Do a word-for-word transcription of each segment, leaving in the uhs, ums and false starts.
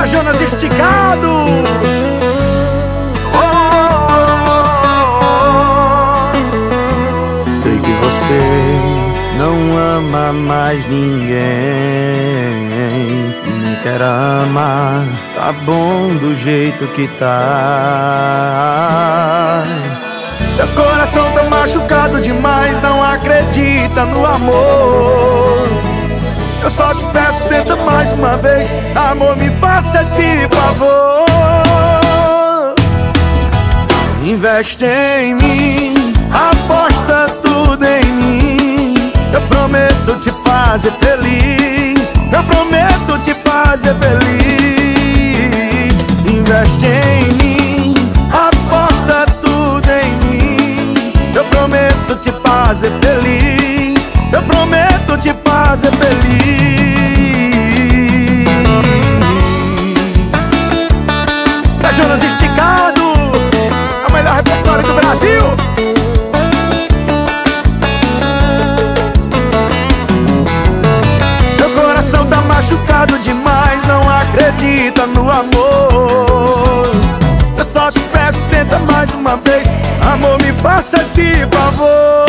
Alô, Jonas Esticado. Sei que você não ama mais ninguém e nem quer amar. Tá bom do jeito que tá. Seu coração tá machucado demais, não acredita no amor. Eu só te peço, tenta mais uma vez. Amor, me faça esse favor. Investe em mim, aposta tudo em mim. Eu prometo te fazer feliz. Eu prometo te fazer feliz. Investe em mim, aposta tudo em mim. Eu prometo te fazer feliz. Eu prometo te fazer feliz. Zé Jonas Esticado, é o melhor repertório do Brasil. Seu coração tá machucado demais, não acredita no amor. Eu só te peço, tenta mais uma vez. Amor, me faça esse favor.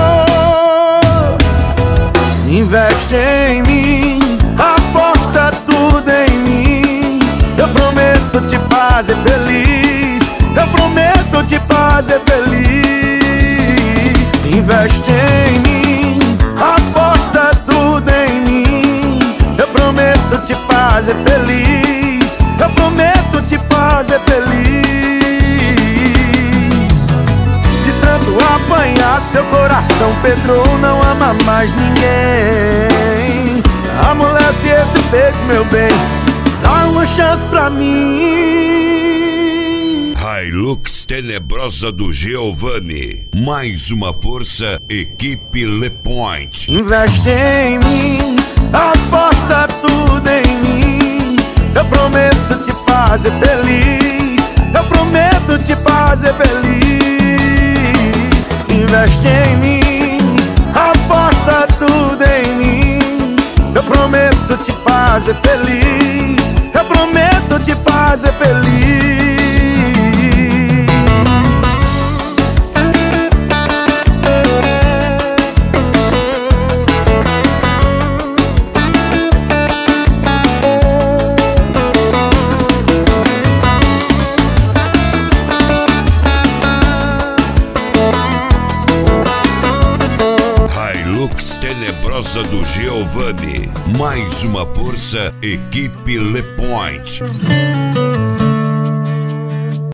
Investe em mim, aposta tudo em mim. Eu prometo te fazer feliz. Eu prometo te fazer feliz. Investe em mim, aposta tudo em mim. Eu prometo te fazer feliz. Eu prometo te fazer feliz. De tanto apanhar, seu coração Pedro não ama mais ninguém. Amolece esse peito, meu bem, dá uma chance pra mim. Hilux Tenebrosa do Giovanni. Mais uma força, equipe Le Point. Investe em mim, aposta tudo em mim. Eu prometo te fazer feliz. Eu prometo te fazer feliz. Investe em mim, aposta tudo em mim. Eu prometo te fazer feliz. Eu prometo te fazer feliz. Hilux Tenebrosa do Giovanni. Mais uma força, equipe Le Point.